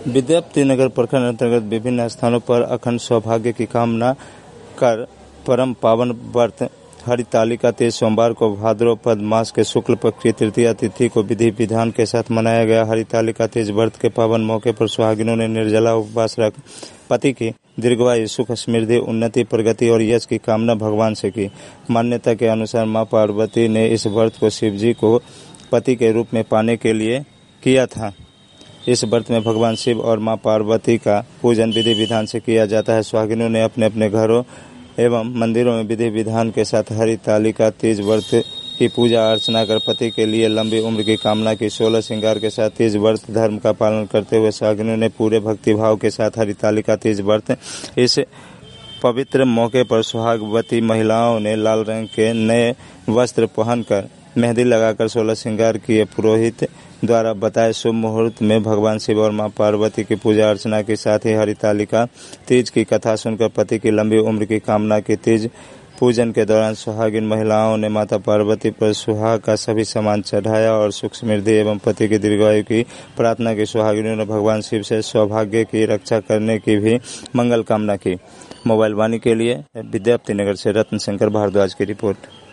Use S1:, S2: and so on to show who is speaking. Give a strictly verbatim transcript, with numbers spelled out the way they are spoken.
S1: विद्यापति नगर प्रखंड अंतर्गत विभिन्न स्थानों पर अखंड सौभाग्य की कामना कर परम पावन व्रत हरितालिका तीज सोमवार को भाद्रपद मास के शुक्ल पक्ष की तृतीया तिथि को विधि विधान के साथ मनाया गया। हरितालिका तीज व्रत के पावन मौके पर सुहागिनों ने निर्जला उपवास रख पति की दीर्घायु, सुख, समृद्धि, उन्नति, प्रगति और यश की कामना भगवान से की। मान्यता के अनुसार मां पार्वती ने इस व्रत को शिव जी को पति के रूप में पाने के लिए किया था। इस व्रत में भगवान शिव और मां पार्वती का पूजन विधि विधान से किया जाता है। सुहागिनों ने अपने अपने घरों एवं मंदिरों में विधि विधान के साथ हरितालिका तीज व्रत की पूजा अर्चना कर पति के लिए लंबी उम्र की कामना की। सोलह श्रृंगार के साथ तीज व्रत धर्म का पालन करते हुए सुहागिनों ने पूरे भक्ति भाव के साथ हरितालिका तीज व्रत इस पवित्र मौके पर सुहागवती महिलाओं ने लाल रंग के नए वस्त्र पहनकर मेहंदी लगाकर सोलह श्रृंगार किए। पुरोहित द्वारा बताए शुभ मुहूर्त में भगवान शिव और मां पार्वती की पूजा अर्चना के साथ ही हरितालिका तीज की कथा सुनकर पति की लंबी उम्र की कामना की। तीज पूजन के दौरान सुहागिन महिलाओं ने माता पार्वती पर सुहाग का सभी सामान चढ़ाया और सुख, समृद्धि एवं पति की दीर्घायु की प्रार्थना की। सुहागिनों ने भगवान शिव से सौभाग्य की रक्षा करने की भी मंगल कामना की। मोबाइल वाणी के लिए विद्यापति नगर से रत्न शंकर भारद्वाज की रिपोर्ट।